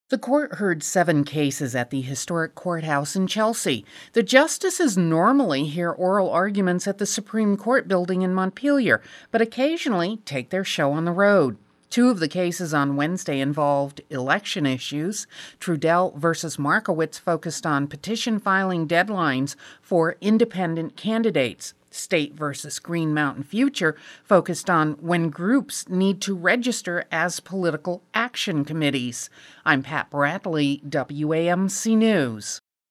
The court heard 7 cases at the historic courthouse in Chelsea. The justices normally hear oral arguments at the Supreme Court building in Montpelier, but occasionally take their show on the road. 2 of the cases on Wednesday involved election issues. Trudell versus Markowitz focused on petition filing deadlines for independent candidates. State versus Green Mountain Future focused on when groups need to register as political action committees. I'm Pat Bradley, WAMC News.